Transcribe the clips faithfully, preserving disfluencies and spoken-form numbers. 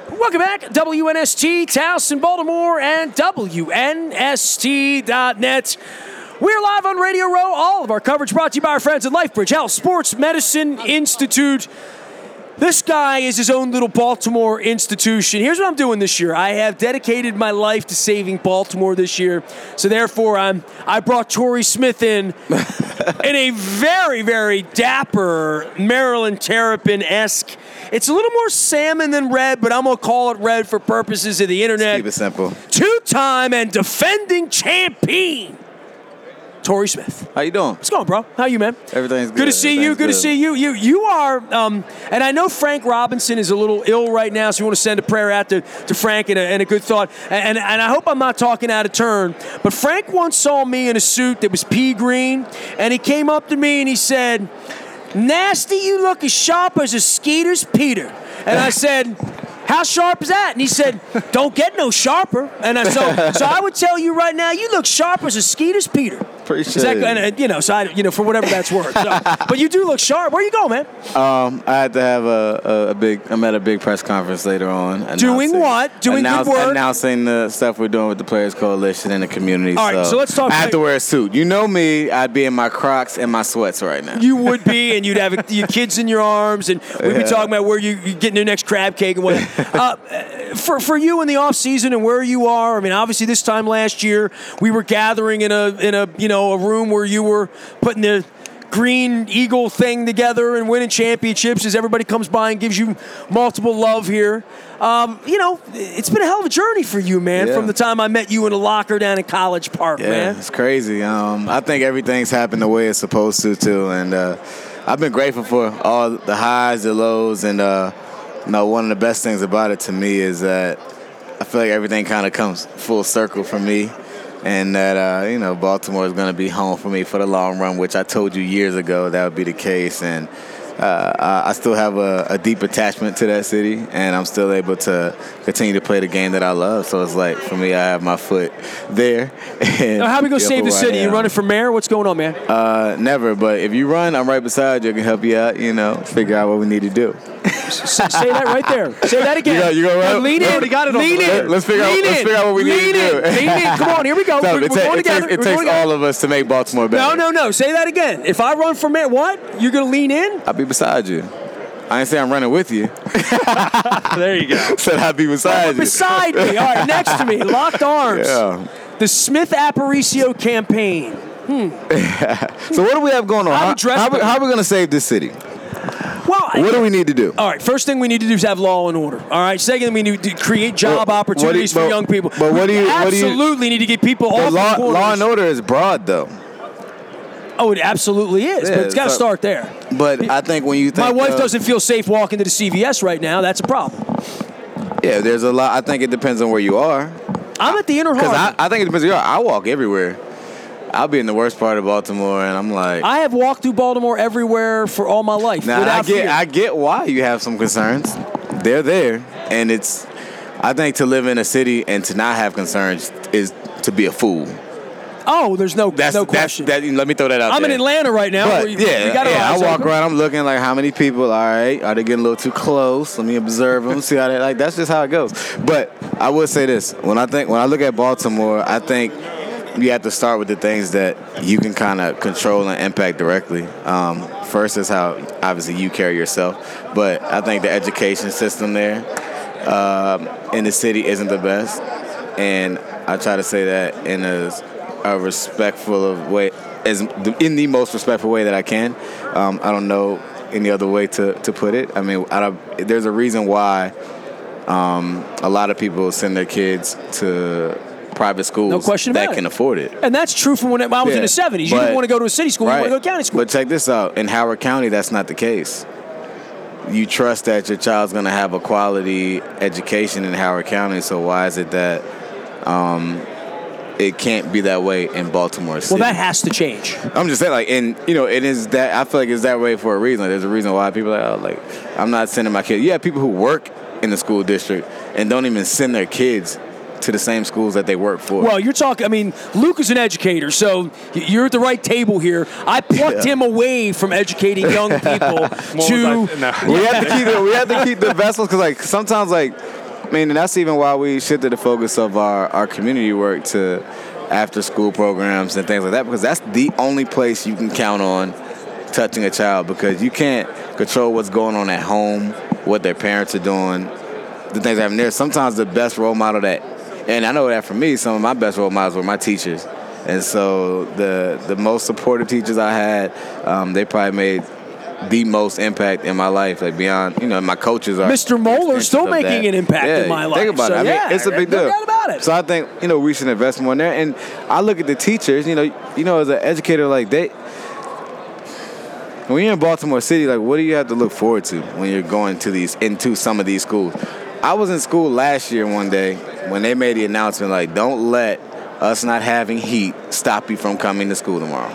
Welcome back. W N S T, Towson, Baltimore, and W N S T dot net. We're live on Radio Row. All of our coverage brought to you by our friends at LifeBridge Health Sports Medicine Institute. This guy is his own little Baltimore institution. Here's what I'm doing this year. I have dedicated my life to saving Baltimore this year. So therefore, I'm I brought Torrey Smith in in a very, very dapper Maryland Terrapin-esque. It's a little more salmon than red, but I'm going to call it red for purposes of the internet. Keep it simple. Two-time and defending champion, Torrey Smith. How you doing? What's going on, bro? How you, man? Everything's good. Good to see you. Good, good to see you. You you are, um, and I know Frank Robinson is a little ill right now, so we want to send a prayer out to, to Frank and a, and a good thought. And, and I hope I'm not talking out of turn, but Frank once saw me in a suit that was pea green, and he came up to me and he said, "Nasty, you look as sharp as a Skeeter's Peter." And I said, "How sharp is that?" And he said, "Don't get no sharper." And I, so, so I would tell you right now, you look sharp as a Skeeter's Peter. Appreciate that, it. and, uh, you know, so I, you know, for whatever that's worth. So, but you do look sharp. Where you go, man? Um, I had to have a, a, a big. I'm at a big press conference later on. Doing what? Doing announce, good work. Announcing the stuff we're doing with the Players Coalition and the community. All right, so, so let's talk. I have to wear a suit. You know me. I'd be in my Crocs and my sweats right now. You would be, and you'd have your kids in your arms, and we'd be Yeah. talking about where you you getting your next crab cake and what. uh, for for you in the off season and where you are. I mean, obviously this time last year we were gathering in a in a you know a room where you were putting the Green Eagle thing together and winning championships as everybody comes by and gives you multiple love here. Um, you know, it's been a hell of a journey for you, man, Yeah. from the time I met you in a locker down in College Park, Yeah, man. it's crazy. Um, I think everything's happened the way it's supposed to, too. And uh, I've been grateful for all the highs, the lows, and uh, you know, one of the best things about it to me is that I feel like everything kind of comes full circle for me. And that, uh, you know, Baltimore is going to be home for me for the long run, which I told you years ago that would be the case. And uh, I still have a, a deep attachment to that city, and I'm still able to continue to play the game that I love. So it's like, for me, I have my foot there. And Now, how we going to save the city? You running for mayor? What's going on, man? Uh, never, but if you run, I'm right beside you. I can help you out, you know, figure out what we need to do. Say, say that right there. Say that again. You go, you go right. Now, lean in. Got it lean in. Let's figure out. Lean Let's in. figure out what we lean need to in. do. Lean in. Come on, here we go. No, we're it, we're ta- going it together. takes, it we're takes going all together. of us to make Baltimore better. No, no, no. Say that again. If I run for mayor, what? You're going to lean in? I'll be beside you. I ain't say I'm running with you. There you go. Said I'll be beside you. Beside me. All right, next to me. Locked arms. Yeah. The Smith Aparicio campaign. So what do we have going on? I How, would dress how, we, them. how are we going to save this city? Well, What do we need to do? All right, first thing we need to do is have law and order. All right, second, we need to create job Well, opportunities what do you- for young people. but what do you- We what do you- absolutely need to get people But off law, the corners. law and order is broad, though. Oh, it absolutely is, Yeah, but it's got to so- start there. But I think when you think My wife of- doesn't feel safe walking to the C V S right now. That's a problem. Yeah, there's a lot. I think it depends on where you are. I'm at the inner Because harbor. I, I think it depends on where you are. I walk everywhere. I'll be in the worst part of Baltimore, and I'm like, I have walked through Baltimore everywhere for all my life. now I without get, fear. I get why you have some concerns. They're there, and it's. I think to live in a city and to not have concerns is to be a fool. oh, there's no That's no that's question. that. Let me throw that out I'm there. in Atlanta right now. But where you- yeah, we got our yeah, I eyes walk open. around. I'm looking like how many people. All right, are they getting a little too close? Let me observe them. See how they like. That's just how it goes. But I would say this: when I think when I look at Baltimore, I think you have to start with the things that you can kind of control and impact directly. Um, first is how obviously you carry yourself, but I think the education system there um, in the city isn't the best, and I try to say that in a, a respectful of way, as in the most respectful way that I can. Um, I don't know any other way to, to put it. I mean, I don't, there's a reason why um, a lot of people send their kids to private schools No question that about it. can afford it. And that's true from when I was in Yeah, the seventies. You but- didn't want to go to a city school. Right. You want to go to county school. But check this out. In Howard County, that's not the case. You trust that your child's going to have a quality education in Howard County, so why is it that um, it can't be that way in Baltimore City? well, that has to change. I'm just saying, like, and you know, it is that. I feel like it's that way for a reason. There's a reason why people are like, oh, like, I'm not sending my kids. You have people who work in the school district and don't even send their kids to the same schools that they work for. Well, you're talking, I mean, Luke is an educator, so you're at the right table here. I plucked Yeah. him away from educating young people to. we have to keep the, we have to keep the vessels because like sometimes like I mean, and that's even why we shifted the focus of our, our community work to after-school programs and things like that, because that's the only place you can count on touching a child, because you can't control what's going on at home, what their parents are doing, the things that happen there. Sometimes the best role model that, and I know that for me, some of my best role models were my teachers. And so the the most supportive teachers I had, um, they probably made the most impact in my life, like beyond, you know, my coaches are. Mister Moeller's still making that. an impact yeah, in my life. Think about so, it. I yeah, mean, it's a big no deal. doubt about it. So I think, you know, we should invest more in there. And I look at the teachers, you know, you know, as an educator, like they, when you're in Baltimore City, like what do you have to look forward to when you're going to these, into some of these schools? I was in school last year one day when they made the announcement, like, don't let us not having heat stop you from coming to school tomorrow.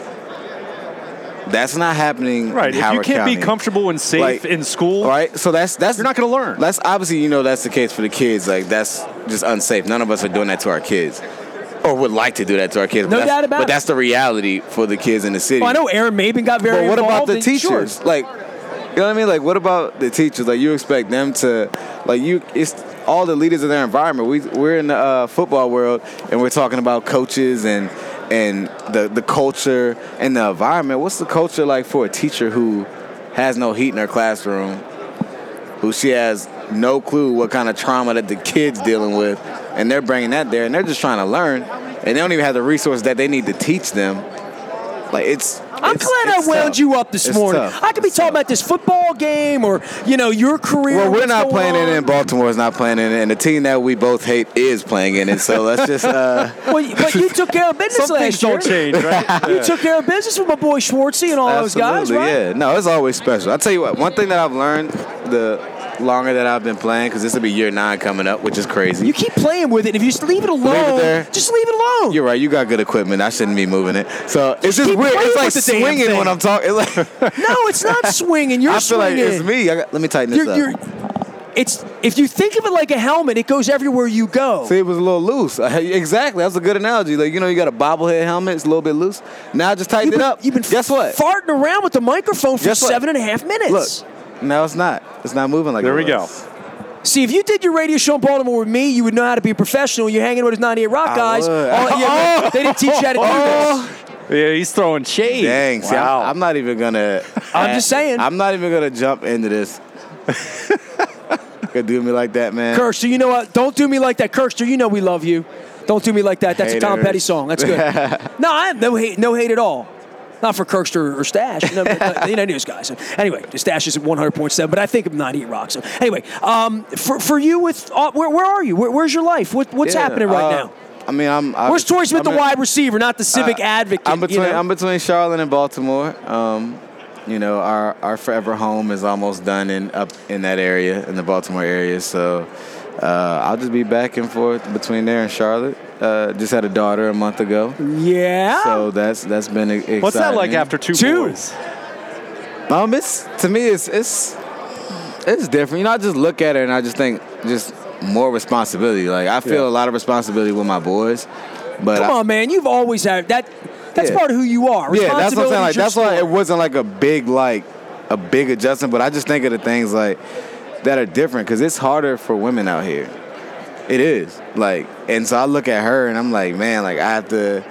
That's not happening. Right. In if Howard you can't County. be comfortable and safe like, in school, right? So that's that's you're not going to learn. That's obviously, you know, that's the case for the kids. Like that's just unsafe. None of us are doing that to our kids, or would like to do that to our kids. No but doubt about But it. that's the reality for the kids in the city. Well, I know Aaron Maben got very But what involved. about the in, teachers? Sure. Like, you know what I mean? Like, what about the teachers? Like, you expect them to, like, you, it's all the leaders of their environment. We, we're in the uh, football world, and we're talking about coaches and and the, the culture and the environment. What's the culture like for a teacher who has no heat in her classroom, who she has no clue what kind of trauma that the kid's dealing with, and they're bringing that there, and they're just trying to learn, and they don't even have the resources that they need to teach them. Like, it's I'm it's, glad it's I wound tough. you up this It's morning. tough. I could be It's talking tough. about this football game or, you know, your career. Well, we're what's not going playing on. in it, and Baltimore is not playing in it, and the team that we both hate is playing in it. So let's just. Uh, Well, but you took care of business Some things last year. don't change, right? You took care of business with my boy Schwartzy and all those guys, absolutely, right? yeah. No, it's always special. I'll tell you what. One thing that I've learned the longer that I've been playing, because this will be year nine coming up, which is crazy. You keep playing with it. And if you just leave it alone, Leave it there. just leave it alone. You're right. You got good equipment. I shouldn't be moving it. So it's just keep weird. playing It's like with the damn swinging thing. when I'm talking. It's like, No, it's not swinging. You're I feel like swinging. it's me. I got, let me tighten this You're, up. you're, it's if you think of it like a helmet, it goes everywhere you go. See, it was a little loose. Exactly. That's a good analogy. Like, you know, you got a bobblehead helmet. It's a little bit loose. Now I just tightened You've it been, up. you've been Guess what? farting around with the microphone for Guess what? seven and a half minutes. Look, no, it's not. It's not moving like There it we was. go. See, if you did your radio show in Baltimore with me, you would know how to be a professional. You're hanging with his ninety-eight Rock I guys. would. Oh, yeah, they didn't teach you how to do Oh. this. Yeah, he's throwing shade. Dang, see, wow. I'm, I'm not even gonna. I'm just saying. I'm not even gonna jump into this. Gonna do me like that, man. Kirkster, you know what? Don't do me like that. Kirkster, you know we love you. Don't do me like that. That's a Tom Haters. Petty song. That's good. No, I have no hate, no hate at all. Not for Kirkster or Stash. You know, but, you know, news guys. Anyway, Stash is at one hundred point seven, but I think of ninety-eight Rock. So anyway, um, for for you, with uh, where where are you? Where, where's your life? What, what's Yeah, happening right uh, now? I mean, I'm. I'm Where's Torrey Smith, I'm the in- wide receiver, not the civic uh, advocate? I'm between. You know? I'm between Charlotte and Baltimore. Um, you know, our our forever home is almost done in up in that area, in the Baltimore area. So uh, I'll just be back and forth between there and Charlotte. Uh, just had a daughter a month ago, Yeah. so that's that's been e- exciting. What's that like after two, Two. boys? Um, it's to me, it's it's it's different. You know, I just look at it and I just think just more responsibility. Like I feel Yeah. a lot of responsibility with my boys, but Come I, on, man. You've always had that. That's Yeah. part of who you are. yeah, that's what I'm saying. Like Responsibility is your that's why it sport. wasn't like a big like a big adjustment. But I just think of the things like that are different because it's harder for women out here. It is like, and so I look at her and I'm like, man, like I have to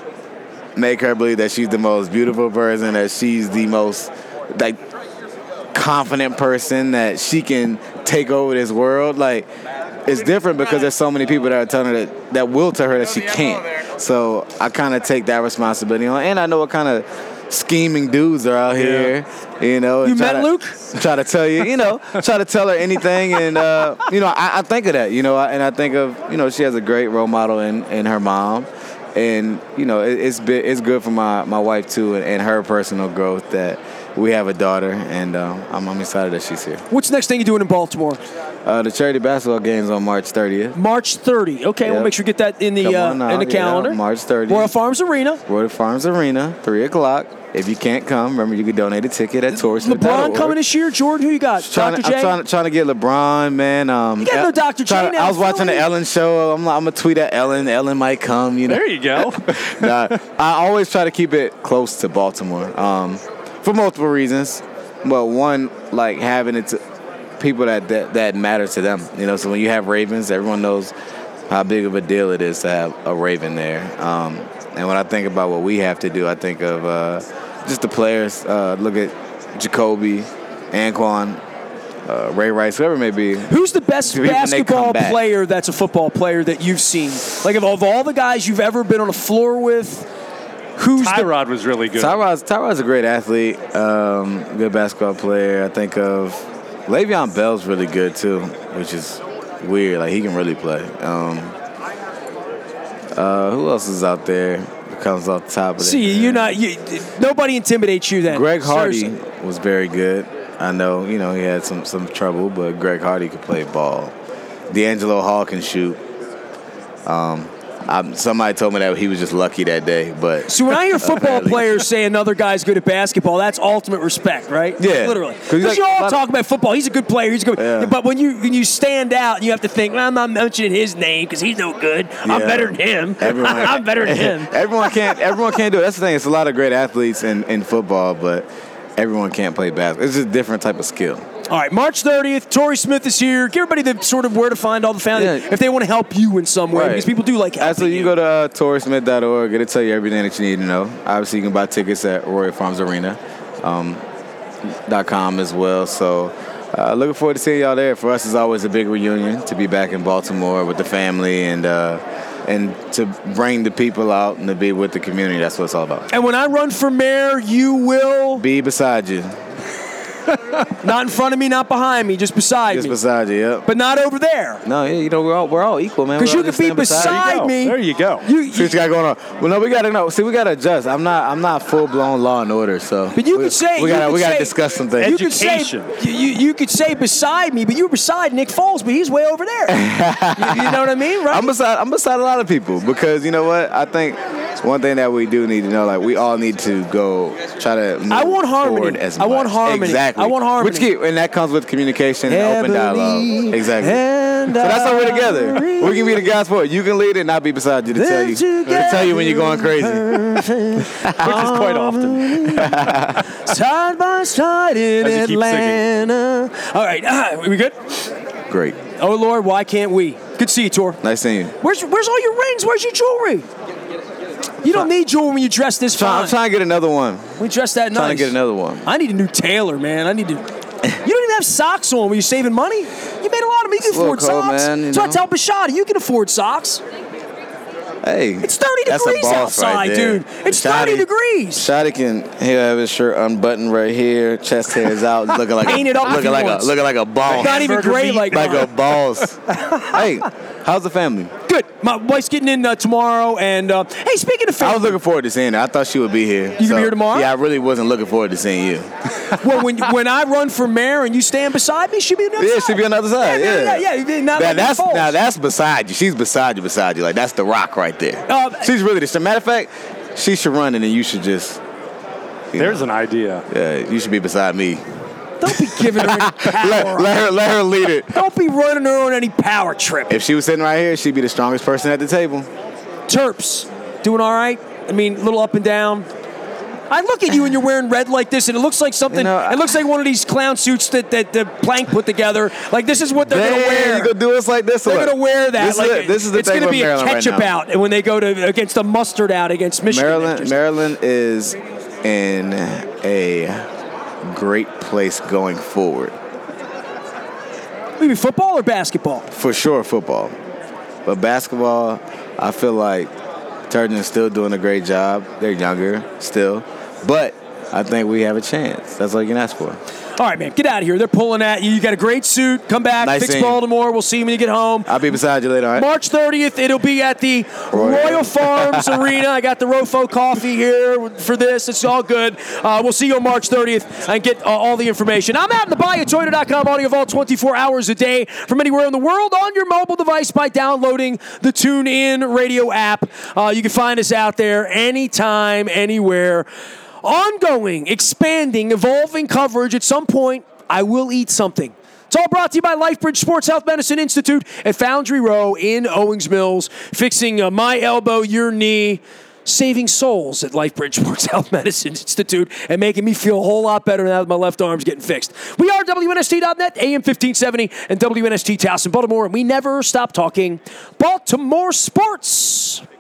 make her believe that she's the most beautiful person, that she's the most like confident person, that she can take over this world. Like it's different because there's so many people that are telling her that that will tell her that she can't. So I kind of take that responsibility on, and I know what kind of scheming dudes are out here. You know, and You try met to- Luke? Try to tell you, you know, try to tell her anything, and uh, you know, I, I think of that, you know, and I think of, you know, she has a great role model in, in her mom, and you know, it, it's been, it's good for my, my wife too, and, and her personal growth that we have a daughter, and um, I'm, I'm excited that she's here. What's the next thing you're doing in Baltimore? Uh, the charity basketball game's on March thirtieth. March thirtieth. Okay, Yeah. we'll make sure we get that in the Come uh, on now, in the yeah, calendar. March thirtieth. Royal Farms Arena. Royal Farms Arena, three o'clock. If you can't come, remember you can donate a ticket at Torrey Smith dot org. LeBron coming this year. Jordan, who you got? Trying Doctor to, J. I'm trying to, trying to get LeBron, man. Um, You got no Doctor J trying to- now, I was watching the Philly. Ellen show. I'm, like, I'm gonna tweet at Ellen. Ellen might come. You know. There you go. Nah, I always try to keep it close to Baltimore, um, for multiple reasons. But one, like having it to, people that, that that matter to them. You know, so when you have Ravens, everyone knows how big of a deal it is to have a Raven there. Um, and when I think about what we have to do, I think of uh, just the players. Uh, look at Jacoby, Anquan, uh, Ray Rice, whoever it may be. Who's the best When they basketball come back. player that's a football player that you've seen? Like, of, of all the guys you've ever been on a floor with, who's the Tyrod was really good. Tyrod's, Tyrod's a great athlete, um, good basketball player. I think of Le'Veon Bell's really good too, which is weird. Like, he can really play. Um, uh, who else is out there that comes off the top of that? See, you're not. You, nobody intimidates you then. Greg Hardy Seriously. was very good. I know, you know, he had some, some trouble, but Greg Hardy could play ball. D'Angelo Hall can shoot. Um, I'm, somebody told me that he was just lucky that day, but So when I hear football players say another guy's good at basketball, that's ultimate respect, right? Yeah. Literally. 'Cause Because like- you all lot- talk about football. He's a good player. He's a good. Yeah. But when you when you stand out, you have to think, well, I'm not mentioning his name because he's no good. I'm Yeah. better than him. Everyone- I'm better than him. everyone can't everyone can't do it. That's the thing. It's a lot of great athletes in, in football, but everyone can't play basketball. It's just a different type of skill. All right, March thirtieth, Torrey Smith is here. Give everybody the sort of where to find all the family Yeah. if they want to help you in some way, Right. because people do like helping Absolutely. You you. can go to uh, torrey smith dot org. It'll tell you everything that you need to know. Obviously, you can buy tickets at Royal Farms Arena um, dot com as well. So uh, looking forward to seeing y'all there. For us, it's always a big reunion to be back in Baltimore with the family and uh, and to bring the people out and to be with the community. That's what it's all about. And when I run for mayor, you will Be beside you. not in front of me, not behind me, just beside Just me, beside you, yep. but not over there. No, yeah, you know, we're all, we're all equal, man. Because We're you all could just be stand beside beside you. me. There you go. You, See what you got going on. Well, no, we got to know. See, we got to adjust. I'm not. I'm not full blown Law and Order. So, But you we, could say we you got. could We got to say- discuss some things. You could say Education. you, you, you could say beside me, but you were beside Nick Foles, but he's way over there. you, you know what I mean, right? I'm beside. I'm beside a lot of people because you know what? I think one thing that we do need to know, like we all need to go try to move I want harmony. forward as I want much. harmony. Exactly. I want harmony. Which keep, and that comes with communication and open dialogue. Heavily Exactly. and So that's how we're together. We can be the guys for it. You can lead it, and I'll be beside you to tell you to tell you when you're going crazy. Which is quite often. Side by side in As you keep Atlanta. All right, uh, we good? Great. Oh Lord, why can't we? Good to see you, Tor. Nice seeing you. Where's Where's all your rings? Where's your jewelry? You don't need jewelry when you dress this Try, fine. I'm trying to get another one. We dress that nice. Trying to get another one. I need a new tailor, man. I need to. You don't even have socks on when you're saving money. You made a lot of money. You can It's a little afford cold, socks. man, you so I know. tell Bashada, you can afford socks. Hey, It's thirty that's a degrees boss outside, right there. dude. It's Shotty- thirty degrees. Shotty can he'll have his shirt unbuttoned right here, chest hairs out, looking like Paint it a, up if looking he like wants. a looking like a boss, Not even Hamburger great meat. like like mine. a boss. Hey, how's the family? Good. My wife's getting in uh, tomorrow, and uh, hey, speaking of I was family, looking forward to seeing her. I thought she would be here. gonna be here tomorrow? Yeah, I really wasn't looking forward to seeing you. well, when when I run for mayor and you stand beside me, she'll be on the other Yeah, side. she'll be on the other side. Yeah, Yeah, yeah, yeah. yeah. Not Now, like that's Nick Foles. now that's beside you. She's beside you, beside you. Like that's the rock right there. Uh, She's really the matter of fact. She should run, and then you should just. you There's know, an idea. Yeah, you should be beside me. Don't be giving her any power. Let, let her let her lead it. Don't be running her on any power trip. If she was sitting right here, she'd be the strongest person at the table. Terps, doing all right? I mean, a little up and down. I look at you and you're wearing red like this, and it looks like something. You know, I- it looks like one of these clown suits that, that the Plank put together. Like this is what they're Damn, gonna wear. you gonna do us like this? or They're what? gonna wear that. This like, is, it. This is the it's thing gonna with be a Maryland right ketchup now. out, and when they go to against the mustard out against Michigan. Maryland, Just- Maryland is in a great place going forward. Maybe football or basketball. For sure, football. But basketball, I feel like Turgeon's still doing a great job. They're younger still. But I think we have a chance. That's all you can ask for. All right, man, get out of here. They're pulling at you. You got a great suit. Come back, Nice fix seeing you. Baltimore. We'll see you when you get home. I'll be beside you later, all right? March thirtieth, it'll be at the Royal. Royal Farms Arena. I got the Rofo coffee here for this. It's all good. Uh, we'll see you on March thirtieth and get uh, all the information. I'm out in the Bayou Toyota dot com, audio vault twenty-four hours a day from anywhere in the world on your mobile device by downloading the TuneIn Radio app. Uh, you can find us out there anytime, anywhere. Ongoing, expanding, evolving coverage. At some point, I will eat something. It's all brought to you by LifeBridge Sports Health Medicine Institute at Foundry Row in Owings Mills, fixing uh, my elbow, your knee, saving souls at LifeBridge Sports Health Medicine Institute and making me feel a whole lot better now that my left arm's getting fixed. We are W N S T dot net, A M fifteen seventy, and W N S T Towson, Baltimore, and we never stop talking Baltimore sports.